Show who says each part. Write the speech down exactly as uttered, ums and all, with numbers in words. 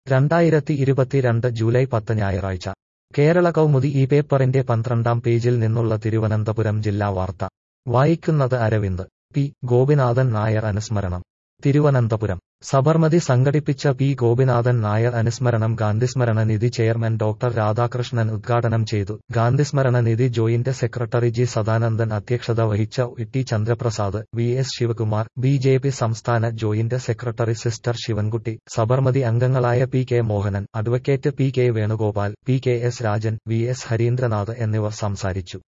Speaker 1: രണ്ടായിരത്തി ഇരുപത്തിരണ്ട് ജൂലൈ പത്ത് ഞായറാഴ്ച കേരള കൗമുദി ഈ പേപ്പറിന്റെ പന്ത്രണ്ടാം പേജിൽ നിന്നുള്ള തിരുവനന്തപുരം ജില്ലാ വാർത്ത വായിക്കുന്നത് അരവിന്ദ്. പി ഗോപിനാഥൻ നായർ അനുസ്മരണം. തിരുവനന്തപുരം സബർമതി സംഘടിപ്പിച്ച പി ഗോപിനാഥൻ നായർ അനുസ്മരണം ഗാന്ധിസ്മരണ നിധി ചെയർമാൻ ഡോക്ടർ രാധാകൃഷ്ണൻ ഉദ്ഘാടനം ചെയ്തു. ഗാന്ധിസ്മരണ നിധി ജോയിന്റ് സെക്രട്ടറി ജി സദാനന്ദൻ അധ്യക്ഷത വഹിച്ച T Chandraprasad, V S Sivakumar, B J P സംസ്ഥാന joint secretary sister Sivankutty, Sabarmati അംഗങ്ങളായ P K Mohanan, advocate P K Venugopal, P K S Rajan, V S Harindranath എന്നിവർ സംസാരിച്ചു.